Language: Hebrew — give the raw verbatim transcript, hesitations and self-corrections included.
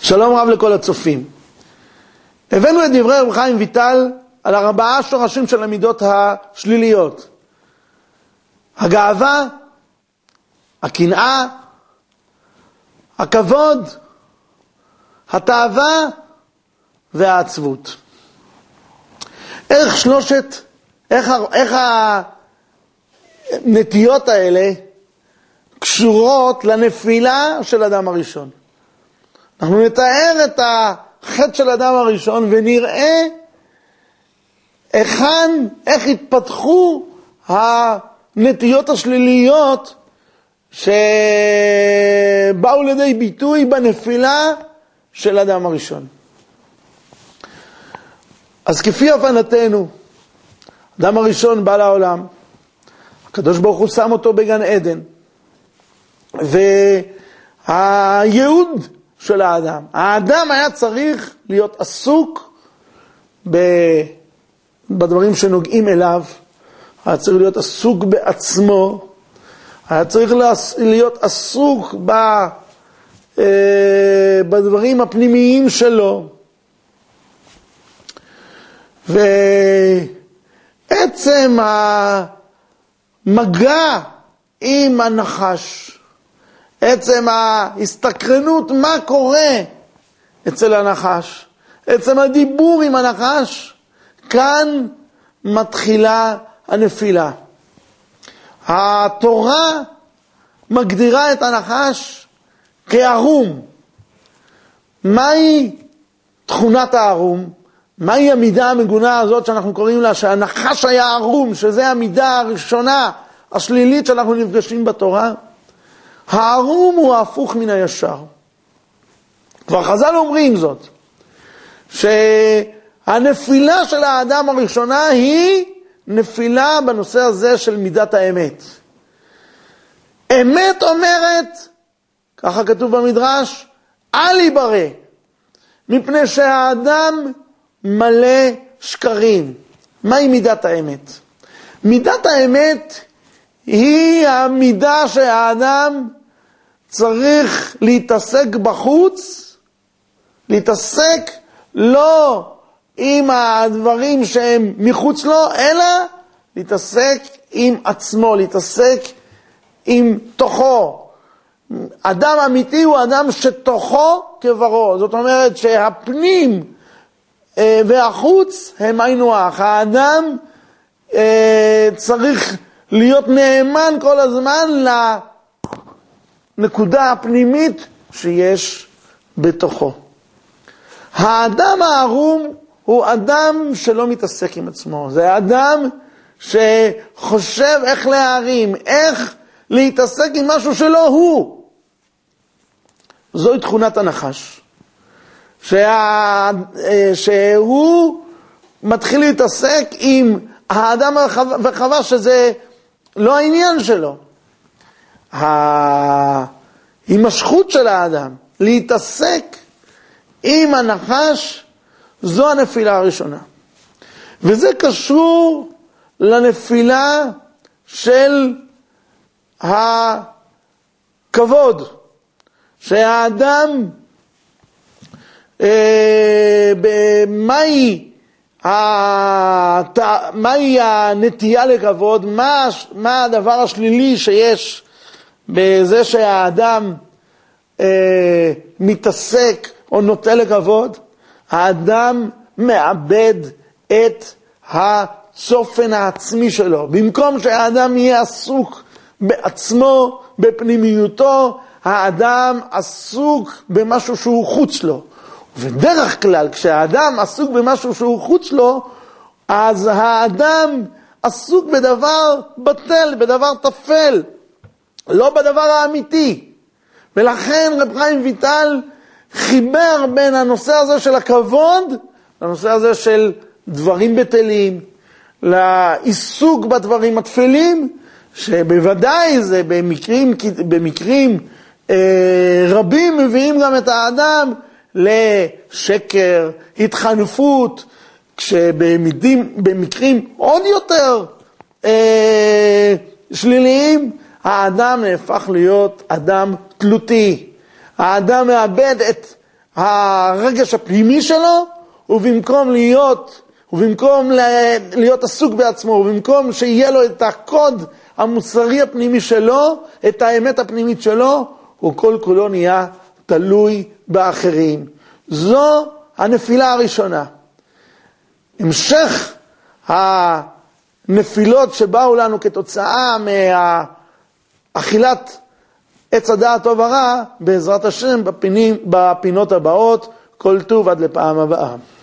שלום רב לכל הצופים. הבאנו את דברי רב חיים ויטל על ארבעה שורשים של המידות השליליות. הגאווה, הקנאה, הכבוד, התאווה והעצבות. איך שלושת, איך, איך הנטיות האלה קשורות לנפילה של אדם הראשון. אנחנו נתאר את החטא של אדם הראשון ונראה היכן, איך התפתחו הנטיות השליליות שבאו לידי ביטוי בנפילה של אדם הראשון. אז כפי הבנתנו, אדם הראשון בא לעולם, הקדוש ברוך הוא שם אותו בגן עדן, והייעוד של האדם, האדם היה צריך להיות עסוק בדברים שנוגעים אליו, היה צריך להיות עסוק בעצמו, היה צריך להיות עסוק בדברים הפנימיים שלו. ועצם המגע עם הנחש, עצם ההסתקרנות מה קורה אצל הנחש, עצם הדיבור עם הנחש, כאן מתחילה הנפילה. התורה מגדירה את הנחש כערום. מהי תכונת הערום? מהי המידה המגונה הזאת שאנחנו קוראים לה שהנחש היה ערום, שזה המידה הראשונה השלילית שאנחנו נפגשים בתורה? הערום הוא ההפוך מן הישר. כבר חז"ל אומרים זאת, שהנפילה של האדם הראשונה היא נפילה בנושא הזה של מידת האמת. אמת אומרת, ככה כתוב במדרש, אל יברא, מפני שהאדם מלא שקרים. מהי מידת האמת? מידת האמת היא המידה שהאדם צריך להתעסק בחוץ, להתעסק לא עם הדברים שהם מחוץ לו, אלא להתעסק עם עצמו, להתעסק עם תוכו. אדם אמיתי הוא אדם שתוכו כברו, זאת אומרת שהפנים והחוץ הם היינו הך. האדם צריך להיות נאמן כל הזמן לנקודה הפנימית שיש בתוכו. האדם הערום הוא אדם שלא מתעסק עם עצמו. זה אדם שחושב איך להרים, איך להתעסק עם משהו שלא הוא. זוהי תכונת הנחש. שה... שהוא מתחיל להתעסק עם האדם וחווה שזה לא העניין שלו. ההימשכות של האדם להתעסק עם הנחש, זו הנפילה הראשונה. וזה קשור לנפילה של הכבוד, שהאדם אה, במאי מהי הנטייה לכבוד, מה, מה הדבר השלילי שיש בזה שהאדם אה, מתעסק או נוטה לכבוד? האדם מאבד את הצופן העצמי שלו. במקום שהאדם יהיה עסוק בעצמו, בפנימיותו, האדם עסוק במשהו שהוא חוץ לו. ובדרך כלל, כשהאדם עסוק במשהו שהוא חוץ לו, אז האדם עסוק בדבר בטל, בדבר תפל, לא בדבר האמיתי. ולכן רב חיים ויטל חיבר בין הנושא הזה של הכבוד, לנושא הזה של דברים בטלים, לעיסוק בדברים התפלים, שבוודאי זה במקרים, במקרים אה, רבים מביאים גם את האדם לשקר, התחנפות, כשבמקרים עוד יותר אה, שליליים, האדם נהפך להיות אדם תלותי. האדם מאבד את הרגש הפנימי שלו, ובמקום להיות, ובמקום להיות עסוק בעצמו, ובמקום שיהיה לו את הקוד המוסרי הפנימי שלו, את האמת הפנימית שלו, הוא כל כולו נהיה תלוי באחרים. זו הנפילה הראשונה. המשך הנפילות שבאו לנו כתוצאה מהאכילת עץ הדעת טוב ורע, בעזרת השם בפינים, בפינות הבאות. כל טוב עד לפעם הבאה.